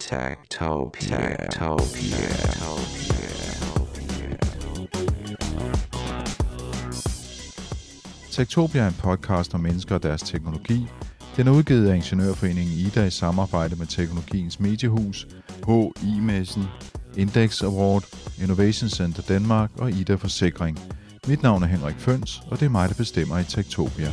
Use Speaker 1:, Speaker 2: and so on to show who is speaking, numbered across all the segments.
Speaker 1: Techtopia.
Speaker 2: Techtopia er en podcast om mennesker og deres teknologi. Den er udgivet af Ingeniørforeningen IDA i samarbejde med Teknologiens Mediehus, HI-messen, Index Award, Innovation Center Danmark og IDA Forsikring. Mit navn er Henrik Føns, og det er mig, der bestemmer i Techtopia.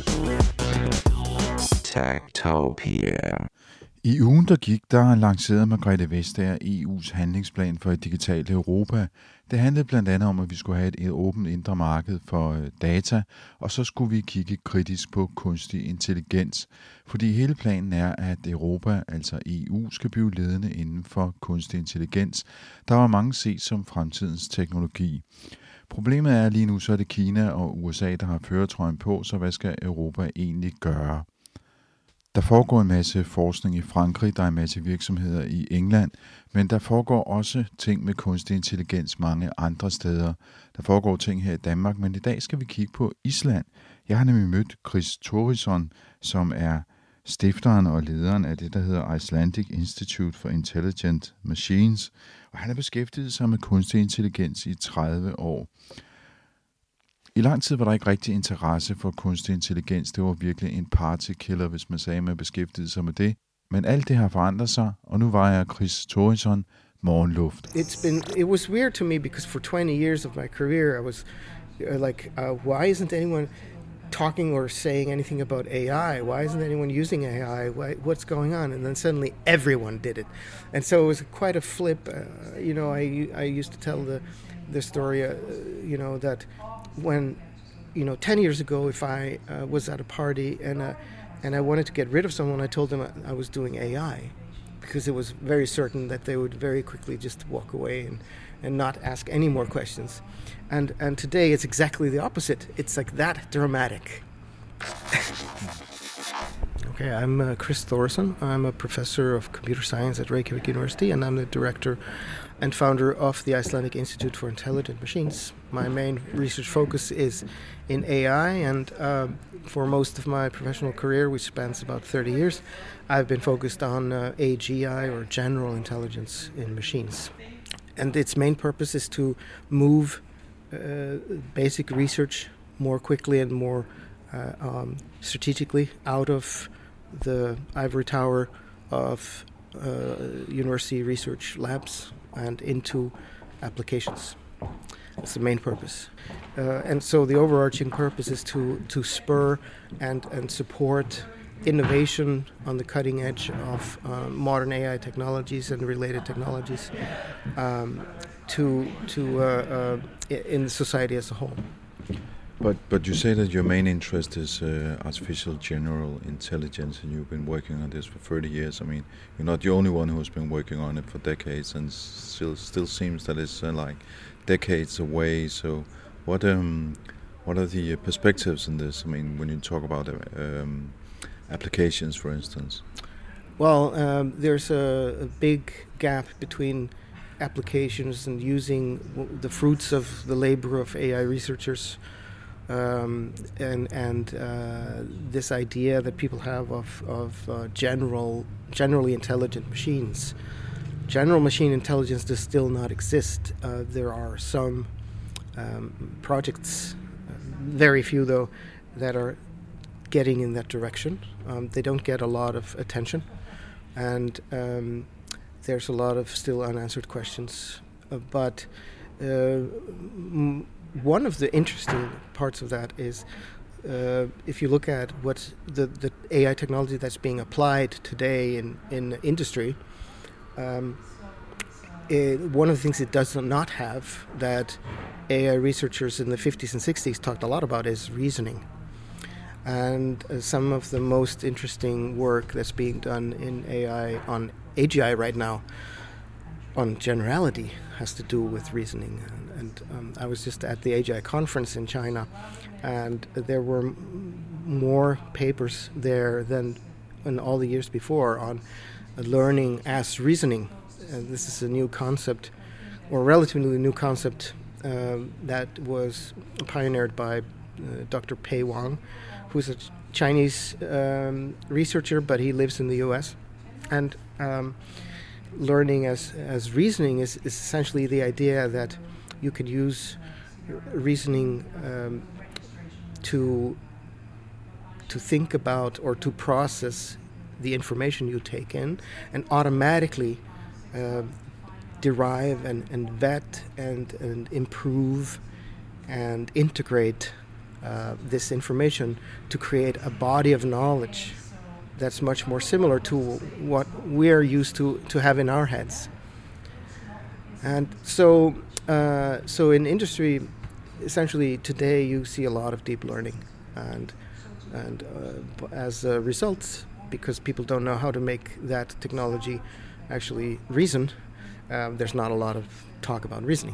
Speaker 1: Techtopia.
Speaker 2: I ugen, der gik, der lancerede Margrethe Vestager EU's handlingsplan for et digitalt Europa. Det handlede blandt andet om, at vi skulle have et åbent indre marked for data, og så skulle vi kigge kritisk på kunstig intelligens. Fordi hele planen er, at Europa, altså EU, skal blive ledende inden for kunstig intelligens. Der var mange set som fremtidens teknologi. Problemet er lige nu, så er det Kina og USA, der har førertrøjen på, så hvad skal Europa egentlig gøre? Der foregår en masse forskning i Frankrig, der er en masse virksomheder i England, men der foregår også ting med kunstig intelligens mange andre steder. Der foregår ting her i Danmark, men i dag skal vi kigge på Island. Jeg har nemlig mødt Chris Thorisson, som er stifteren og lederen af det, der hedder Icelandic Institute for Intelligent Machines, og han har beskæftiget sig med kunstig intelligens i 30 år. I lang tid var der ikke rigtig interesse for kunstig intelligens. Det var virkelig en partykiller, hvis man sagde, at man beskæftigede sig med det. Men alt det har forandret sig, og nu var jeg Chris Thorisson, morgenluft.
Speaker 3: It was weird to me because for 20 years of my career, I was why isn't anyone talking or saying anything about AI? Why isn't anyone using AI? What's going on? And then suddenly everyone did it. And so it was quite a flip. I used to tell the story, that when, 10 years ago, if I was at a party and I wanted to get rid of someone, I told them I was doing AI because it was very certain that they would very quickly just walk away and not ask any more questions. And today it's exactly the opposite. It's like that dramatic. Okay, I'm Chris Thorisson. I'm a professor of computer science at Reykjavik University, and I'm the director and founder of the Icelandic Institute for Intelligent Machines. My main research focus is in AI, and for most of my professional career, which spans about 30 years, I've been focused on AGI, or general intelligence in machines. And its main purpose is to move basic research more quickly and more strategically out of the ivory tower of university research labs and into applications. That's the main purpose. And so the overarching purpose is to spur and support innovation on the cutting edge of modern AI technologies and related technologies in society as a whole.
Speaker 2: But you say that your main interest is artificial general intelligence, and you've been working on this for 30 years. I mean, you're not the only one who's been working on it for decades, and still seems that it's like decades away. So, what are the perspectives in this? I mean, when you talk about applications, for instance.
Speaker 3: Well, there's a big gap between applications and using the fruits of the labor of AI researchers. And this idea that people have of generally intelligent machines. General machine intelligence does still not exist. There are some projects, very few though, that are getting in that direction. They don't get a lot of attention, and there's a lot of still unanswered questions. But one of the interesting parts of that is if you look at what the AI technology that's being applied today in industry, one of the things it does not have that AI researchers in the 50s and 60s talked a lot about is reasoning. And some of the most interesting work that's being done in AI on AGI right now on generality has to do with reasoning. And I was just at the AGI conference in China, and there were more papers there than in all the years before on learning as reasoning. This is a new concept, or relatively new concept, that was pioneered by Dr. Pei Wang, who's a Chinese researcher, but he lives in the US. And learning as reasoning is essentially the idea that you can use reasoning to think about or to process the information you take in and automatically derive and vet and improve and integrate this information to create a body of knowledge that's much more similar to what we're used to have in our heads. And so in industry, essentially today you see a lot of deep learning, and as a result, because people don't know how to make that technology actually reason, there's not a lot of talk about reasoning.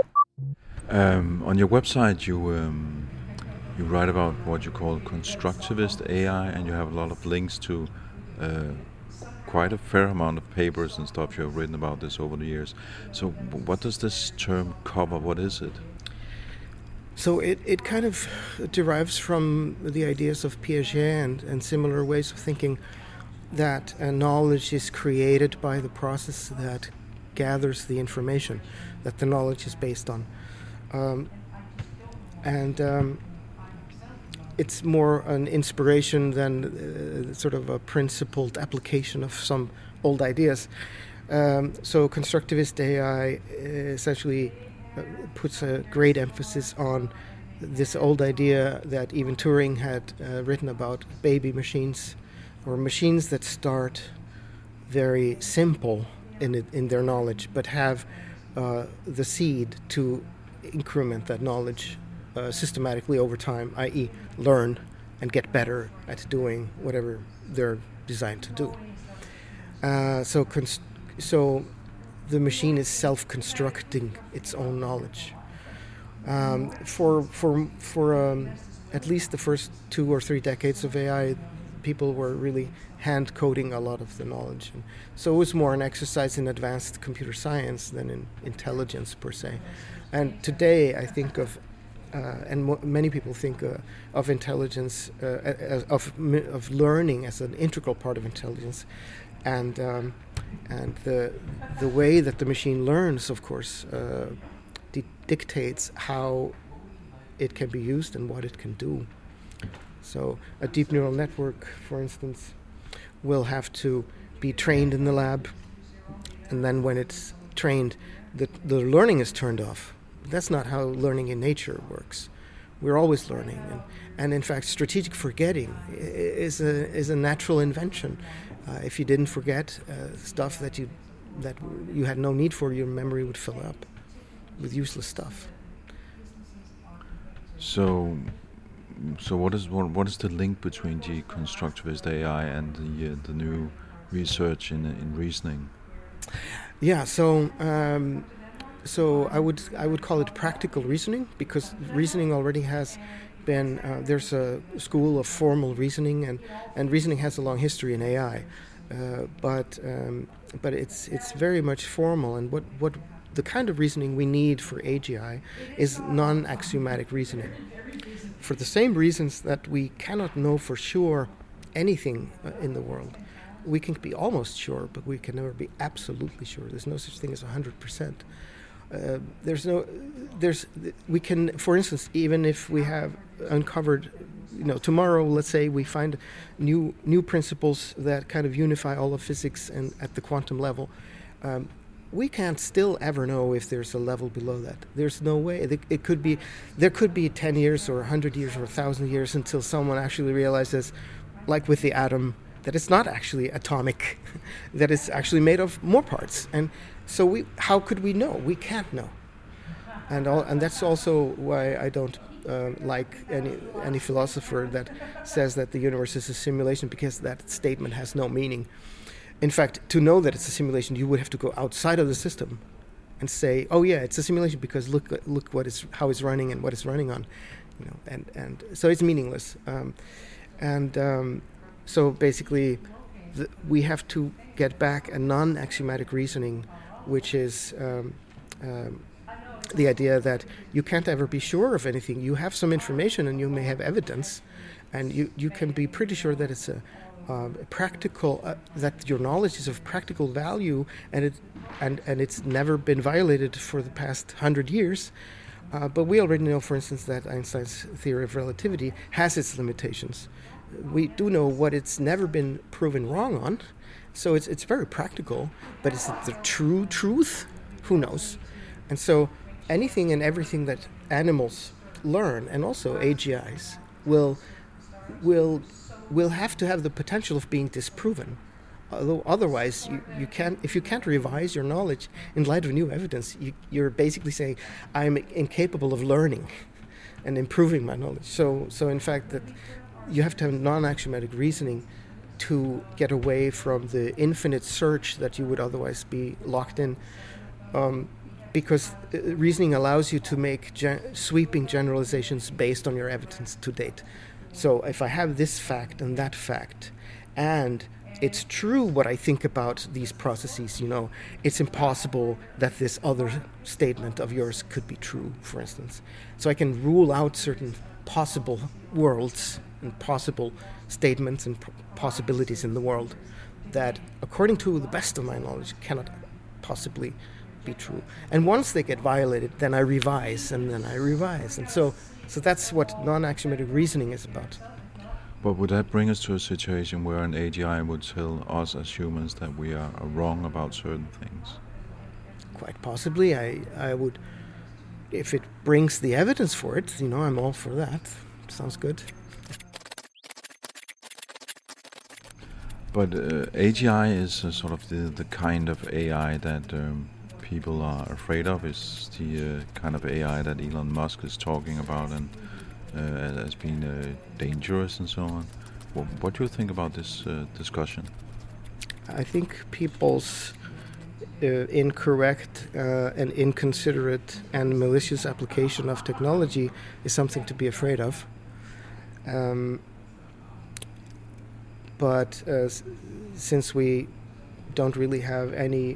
Speaker 2: On your website, you write about what you call constructivist AI, and you have a lot of links to quite a fair amount of papers and stuff you have written about this over the years. So what does this term cover? What is it?
Speaker 3: So it kind of derives from the ideas of Piaget and similar ways of thinking, that knowledge is created by the process that gathers the information that the knowledge is based on. It's more an inspiration than sort of a principled application of some old ideas. So constructivist AI essentially puts a great emphasis on this old idea that even Turing had written about, baby machines, or machines that start very simple in their knowledge, but have the seed to increment that knowledge systematically over time, i.e. learn and get better at doing whatever they're designed to do. So the machine is self-constructing its own knowledge. For at least the first 2 or 3 decades of AI, people were really hand-coding a lot of the knowledge. And so it was more an exercise in advanced computer science than in intelligence per se. And today I think of, many people think of intelligence, of learning as an integral part of intelligence. And the way that the machine learns, of course, dictates how it can be used and what it can do. So a deep neural network, for instance, will have to be trained in the lab, and then when it's trained, the learning is turned off. That's not how learning in nature works. We're always learning, and in fact, strategic forgetting is a natural invention. If you didn't forget stuff that you had no need for, your memory would fill up with useless stuff.
Speaker 2: So what is the link between the constructivist AI and the new research in reasoning?
Speaker 3: Yeah, so I would call it practical reasoning, because reasoning already has been there's a school of formal reasoning, and reasoning has a long history in AI, but it's very much formal, and what the kind of reasoning we need for AGI is non-axiomatic reasoning. For the same reasons that we cannot know for sure anything in the world. We can be almost sure, but we can never be absolutely sure. There's no such thing as 100%. We can, for instance, even if we have uncovered, tomorrow, let's say we find new principles that kind of unify all of physics and at the quantum level, we can't still ever know if there's a level below that. There's no way. There could be 10 years or 100 years or 1,000 years until someone actually realizes, like with the atom, that it's not actually atomic, that it's actually made of more parts. And so how could we know? We can't know. And that's also why I don't like any philosopher that says that the universe is a simulation, because that statement has no meaning. In fact, to know that it's a simulation, you would have to go outside of the system and say, "Oh yeah, it's a simulation because look how it's running and what it's running on," and so it's meaningless. So basically, we have to get back a non-axiomatic reasoning, which is the idea that you can't ever be sure of anything. You have some information and you may have evidence, and you can be pretty sure that it's practical, that your knowledge is of practical value, and it's never been violated for the past 100 years. But we already know, for instance, that Einstein's theory of relativity has its limitations. We do know what it's never been proven wrong on, so it's very practical. But is it the true truth? Who knows? And so anything and everything that animals learn, and also AGIs, will have to have the potential of being disproven. Although otherwise, you can't. If you can't revise your knowledge in light of new evidence, you're basically saying, "I'm incapable of learning and improving my knowledge." So in fact, that you have to have non-axiomatic reasoning to get away from the infinite search that you would otherwise be locked in, because reasoning allows you to make sweeping generalizations based on your evidence to date. So if I have this fact and that fact, and it's true what I think about these processes, it's impossible that this other statement of yours could be true, for instance. So I can rule out certain possible worlds and possible statements and possibilities in the world that, according to the best of my knowledge, cannot possibly be true. And once they get violated, then I revise, and then I revise. And so that's what non-axiomatic reasoning is about.
Speaker 2: But would that bring us to a situation where an AGI would tell us as humans that we are wrong about certain things?
Speaker 3: Quite possibly. I would, if it brings the evidence for it, I'm all for that. Sounds good.
Speaker 2: But AGI is sort of the kind of AI that people are afraid of. Is the kind of AI that Elon Musk is talking about and as being dangerous and so on. What do you think about this discussion?
Speaker 3: I think people's incorrect and inconsiderate and malicious application of technology is something to be afraid of. But since we don't really have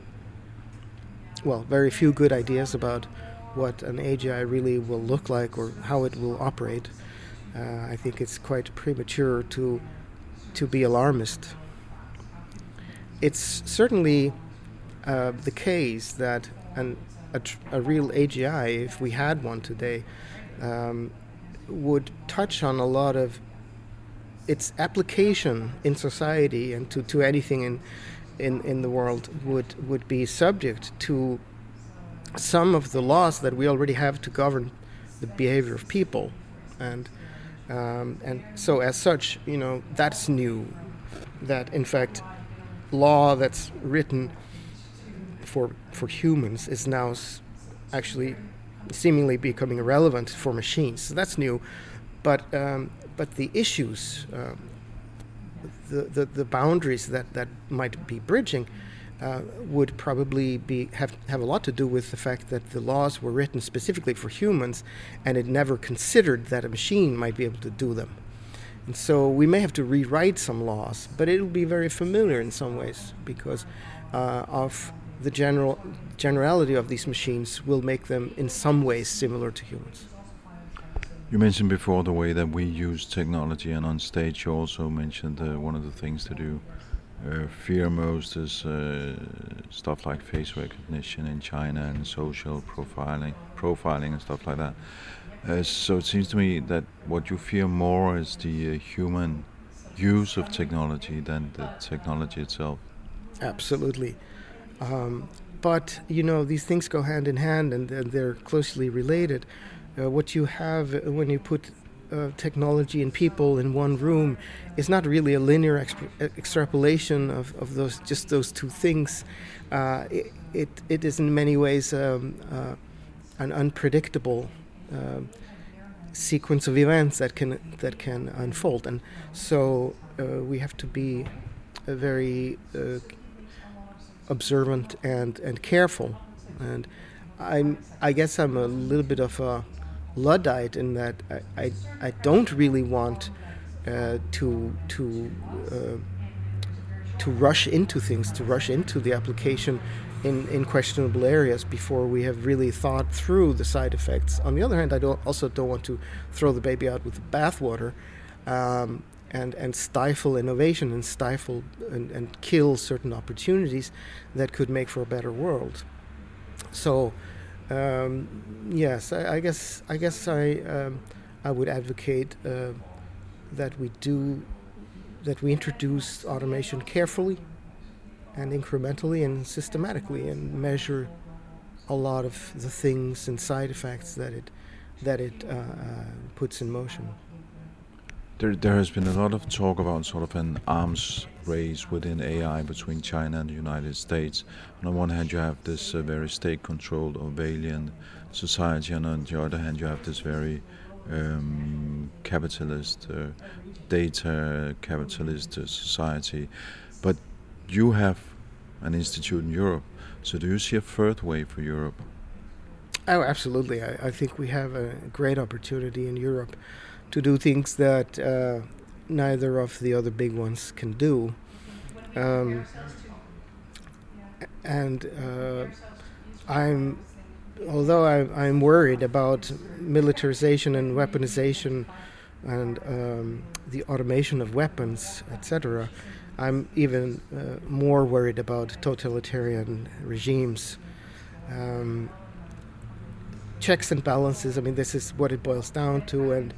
Speaker 3: very few good ideas about what an AGI really will look like or how it will operate, I think it's quite premature to be alarmist. It's certainly the case that a real AGI, if we had one today, would touch on a lot of its application in society and to anything in the world would be subject to some of the laws that we already have to govern the behavior of people, and so as such, that's new. That in fact, law that's written for humans is now actually seemingly becoming irrelevant for machines. So that's new, but the issues, the boundaries that might be bridging. Would probably have a lot to do with the fact that the laws were written specifically for humans, and it never considered that a machine might be able to do them. And so we may have to rewrite some laws, but it will be very familiar in some ways because of the generality of these machines will make them in some ways similar to humans.
Speaker 2: You mentioned before the way that we use technology, and on stage you also mentioned one of the things to do fear most is stuff like face recognition in China and social profiling and stuff like that. So it seems to me that what you fear more is the human use of technology than the technology itself.
Speaker 3: Absolutely. But, these things go hand in hand and they're closely related. What you have when you put technology and people in one room is not really a linear extrapolation of those two things. It is in many ways an unpredictable sequence of events that can unfold, and so we have to be very observant and careful. And I guess I'm a little bit of a Luddite in that I don't really want to rush into things, to rush into the application in questionable areas before we have really thought through the side effects. On the other hand, I also don't want to throw the baby out with the bathwater, and stifle innovation and stifle and kill certain opportunities that could make for a better world. So yes, I guess I would advocate that we introduce automation carefully and incrementally and systematically, and measure a lot of the things and side effects that it puts in motion.
Speaker 2: There has been a lot of talk about sort of an arms race within AI between China and the United States. On the one hand, you have this very state-controlled Orwellian society, and on the other hand, you have this very capitalist, data capitalist society. But you have an institute in Europe, so do you see a third way for Europe?
Speaker 3: Oh, absolutely. I think we have a great opportunity in Europe to do things that neither of the other big ones can do. Although I'm worried about militarization and weaponization and the automation of weapons, etc., I'm even more worried about totalitarian regimes. Checks and balances, I mean, this is what it boils down to, and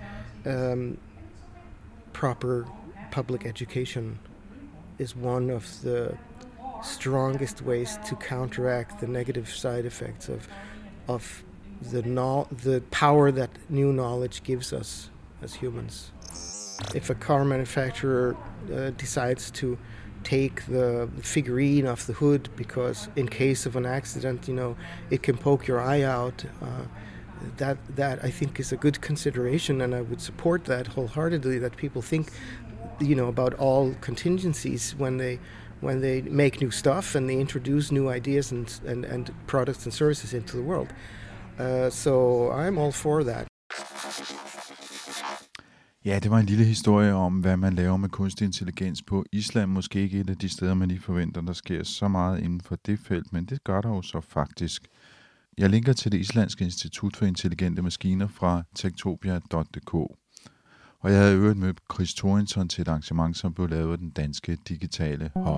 Speaker 3: proper public education is one of the strongest ways to counteract the negative side effects of the power that new knowledge gives us as humans. If a car manufacturer decides to take the figurine off the hood because in case of an accident, it can poke your eye out, that I think is a good consideration, and I would support that wholeheartedly, that people think about all contingencies when they make new stuff and they introduce new ideas and products and services into the world. So I'm all for that.
Speaker 2: Ja, det var en lille historie om, hvad man laver med kunstig intelligens på Island. Måske ikke et af de steder, man lige forventer, der sker så meget inden for det felt, men det gør der jo så faktisk. Jeg linker til det islandske institut for intelligente maskiner fra techtopia.dk. Og jeg havde i øvrigt mødt Chris Torrington til et arrangement, som blev lavet af den danske digitale hub.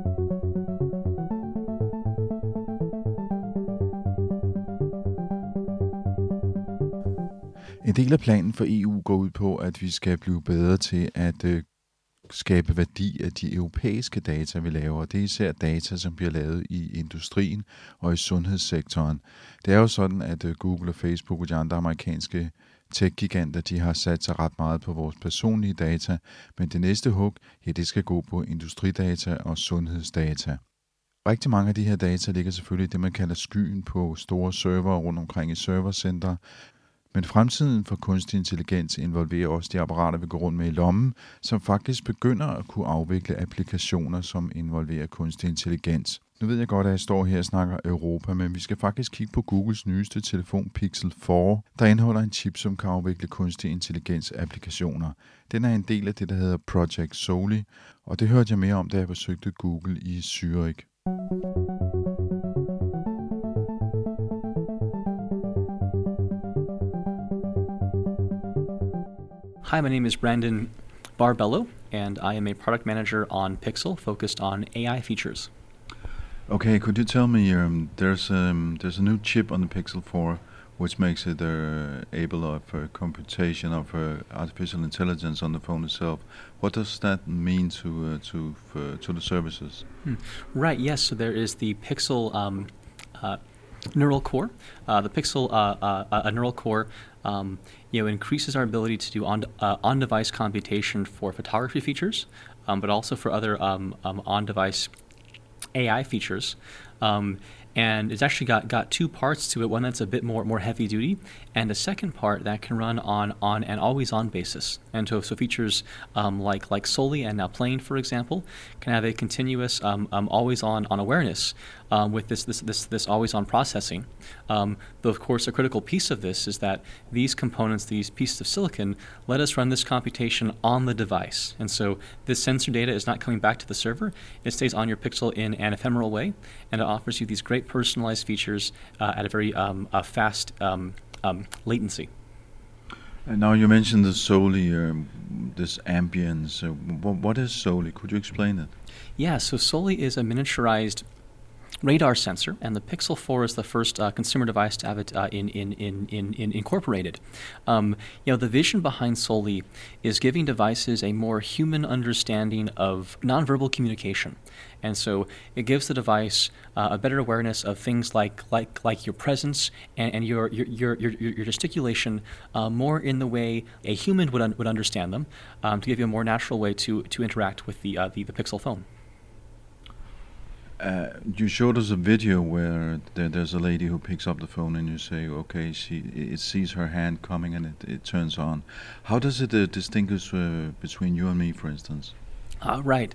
Speaker 2: En del af planen for EU går ud på, at vi skal blive bedre til at skabe værdi af de europæiske data, vi laver. Det er især data, som bliver lavet i industrien og i sundhedssektoren. Det er jo sådan, at Google og Facebook og de andre amerikanske tech-giganter, de har sat sig ret meget på vores personlige data, men det næste hug, ja, det skal gå på industridata og sundhedsdata. Rigtig mange af de her data ligger selvfølgelig i det, man kalder skyen på store server rundt omkring i servercentre. Men fremtiden for kunstig intelligens involverer også de apparater, vi går rundt med i lommen, som faktisk begynder at kunne afvikle applikationer, som involverer kunstig intelligens. Nu ved jeg godt, at jeg står her og snakker Europa, men vi skal faktisk kigge på Googles nyeste telefon Pixel 4, der indeholder en chip, som kan afvikle kunstig intelligens applikationer. Den er en del af det, der hedder Project Soli, og det hørte jeg mere om, da jeg besøgte Google i Zürich.
Speaker 4: Hi, my name is Brandon Barbello, and I am a product manager on Pixel, focused on AI features.
Speaker 2: Okay, could you tell me, there's a new chip on the Pixel 4, which makes it able of computation of artificial intelligence on the phone itself. What does that mean to the services?
Speaker 4: Right. Yes. So there is the Pixel neural core. The Pixel neural core, increases our ability to do on-device computation for photography features, but also for other on-device AI features. And it's actually got two parts to it. One that's a bit more heavy duty, and a second part that can run on an always on basis. And so features like Soli and now Plane, for example, can have a continuous always on awareness with this always on processing. Though of course a critical piece of this is that these components, these pieces of silicon, let us run this computation on the device. And so this sensor data is not coming back to the server. It stays on your Pixel in an ephemeral way, and it offers you these great personalized features at a very fast latency.
Speaker 2: And now you mentioned the Soli, this ambience. What is Soli? Could you explain it?
Speaker 4: Yeah, so Soli is a miniaturized radar sensor, and the Pixel 4 is the first consumer device to have it incorporated. The vision behind Soli is giving devices a more human understanding of nonverbal communication, and so it gives the device a better awareness of things like your presence and your gesticulation more in the way a human would understand them, to give you a more natural way to interact with the Pixel phone.
Speaker 2: You showed us a video where there's a lady who picks up the phone and you say, okay, it sees her hand coming and it turns on. How does it distinguish between you and me, for instance?
Speaker 4: Right.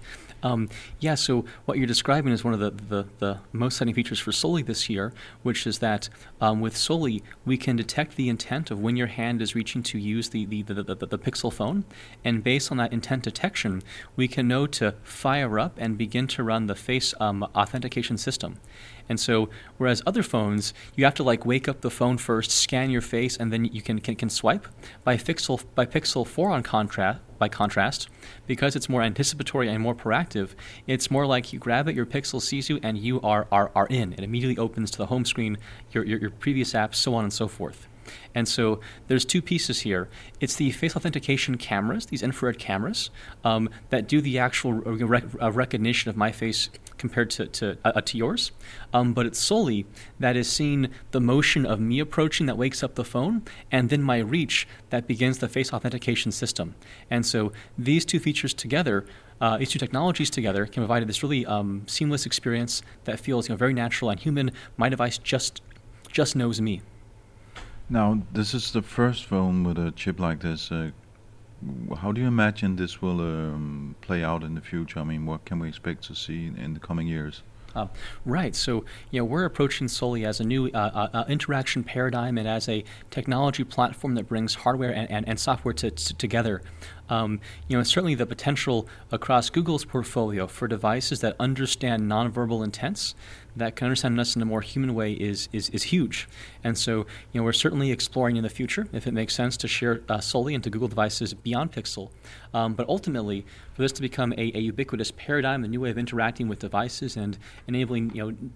Speaker 4: So what you're describing is one of the most exciting features for Soli this year, which is that with Soli, we can detect the intent of when your hand is reaching to use the Pixel phone, and based on that intent detection, we can know to fire up and begin to run the face authentication system. And so, whereas other phones, you have to wake up the phone first, scan your face, and then you can swipe. By Pixel 4 by contrast, because it's more anticipatory and more proactive, it's more like you grab it, your Pixel sees you, and you are in. It immediately opens to the home screen, your previous apps, so on and so forth. And so there's two pieces here. It's the face authentication cameras, these infrared cameras, that do the actual recognition of my face compared to yours. But it's Soli that is seeing the motion of me approaching that wakes up the phone, and then my reach that begins the face authentication system. And so these two features together, these two technologies together, can provide this really seamless experience that feels very natural and human. My device just knows me.
Speaker 2: Now, this is the first phone with a chip like this. How do you imagine this will play out in the future? I mean, what can we expect to see in the coming years?
Speaker 4: Right. So, we're approaching Soli as a new interaction paradigm and as a technology platform that brings hardware and software together. Certainly the potential across Google's portfolio for devices that understand nonverbal intents, that can understand us in a more human way, is huge. And so, we're certainly exploring in the future if it makes sense to share Soli into Google devices beyond Pixel. But ultimately, for this to become a ubiquitous paradigm, a new way of interacting with devices and enabling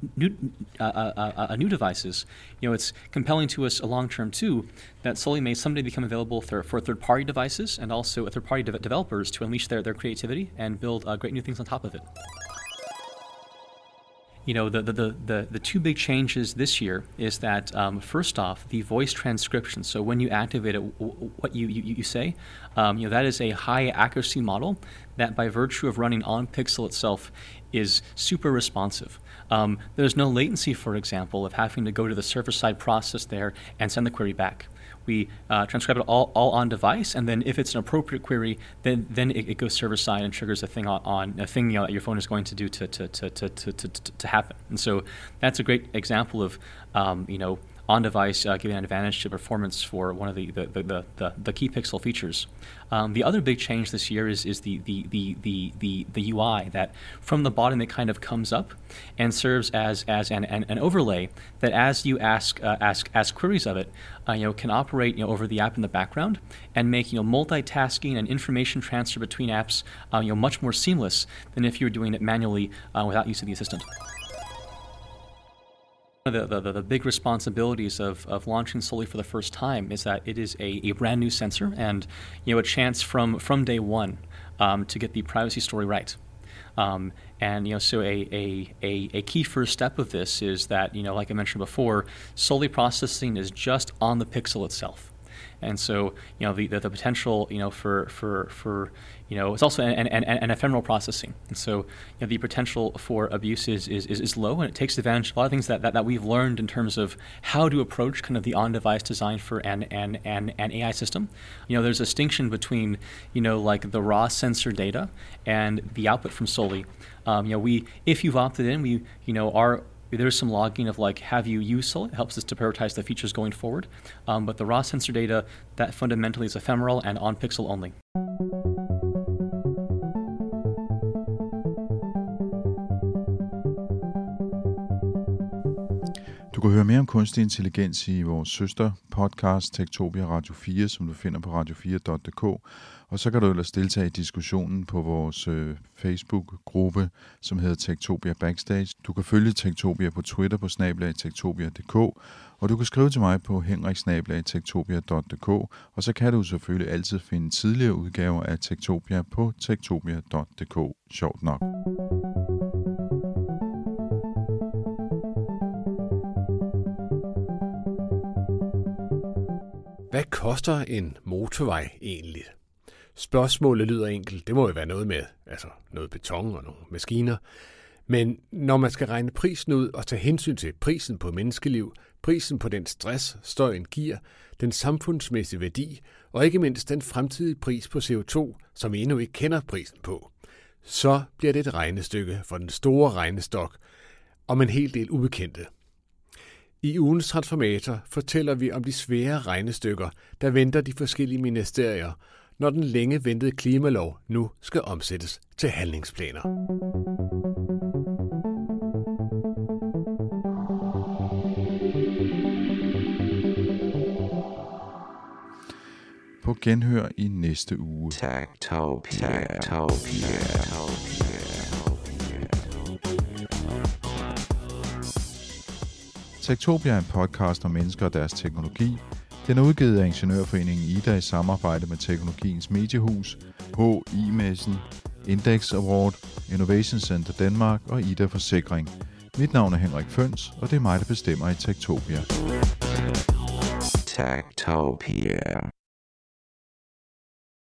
Speaker 4: new devices, it's compelling to us long-term too that Soli may someday become available for third-party devices and also third-party developers to unleash their creativity and build great new things on top of it. The two big changes this year is that first off, the voice transcription. So when you activate it, what you say, that is a high accuracy model that, by virtue of running on Pixel itself, is super responsive. There's no latency, for example, of having to go to the server-side process there and send the query back. We transcribe it all on device, and then if it's an appropriate query, then it goes server side and triggers a thing that your phone is going to do to happen. And so that's a great example of on device giving an advantage to performance for one of the key Pixel features. The other big change this year is the UI, that from the bottom it kind of comes up and serves as an overlay that, as you ask queries of it, can operate over the app in the background and make multitasking and information transfer between apps much more seamless than if you were doing it manually without use of the assistant. One of the big responsibilities of launching Soli for the first time is that it is a brand new sensor and a chance from day one to get the privacy story right. So a key first step of this is that, like I mentioned before, Soli processing is just on the Pixel itself. And so, the potential, for it's also an ephemeral processing. And so, the potential for abuse is low, and it takes advantage of a lot of things that we've learned in terms of how to approach kind of the on-device design for an AI system. There's a distinction between, like the raw sensor data and the output from Soli. If you've opted in, there's some logging of have you used Soli. It helps us to prioritize the features going forward. But the raw sensor data, that fundamentally is ephemeral and on Pixel only.
Speaker 2: Du kan høre mere om kunstig intelligens i vores søster podcast Techtopia Radio 4, som du finder på radio4.dk. Og så kan du ellers deltage i diskussionen på vores Facebook-gruppe, som hedder Techtopia Backstage. Du kan følge Techtopia på Twitter på @techtopia.dk, og du kan skrive til mig på henrik@techtopia.dk, og så kan du selvfølgelig altid finde tidligere udgaver af Techtopia på techtopia.dk. Sjovt nok.
Speaker 5: Hvad koster en motorvej egentlig? Spørgsmålet lyder enkelt. Det må jo være noget med, noget beton og nogle maskiner. Men når man skal regne prisen ud og tage hensyn til prisen på menneskeliv, prisen på den stress, støjen giver, den samfundsmæssige værdi og ikke mindst den fremtidige pris på CO2, som vi endnu ikke kender prisen på, så bliver det et regnestykke for den store regnestok om en hel del ubekendte. I ugens Transformator fortæller vi om de svære regnestykker, der venter de forskellige ministerier, når den længe ventede klimalov nu skal omsættes til handlingsplaner.
Speaker 2: På genhør i næste uge.
Speaker 1: Techtopia.
Speaker 2: Techtopia er en podcast om mennesker og deres teknologi. Den er udgivet af Ingeniørforeningen IDA i samarbejde med Teknologiens Mediehus, HI-messen, Index Award, Innovation Center Danmark og IDA Forsikring. Mit navn er Henrik Føns, og det er mig, der bestemmer i Techtopia.
Speaker 1: Techtopia.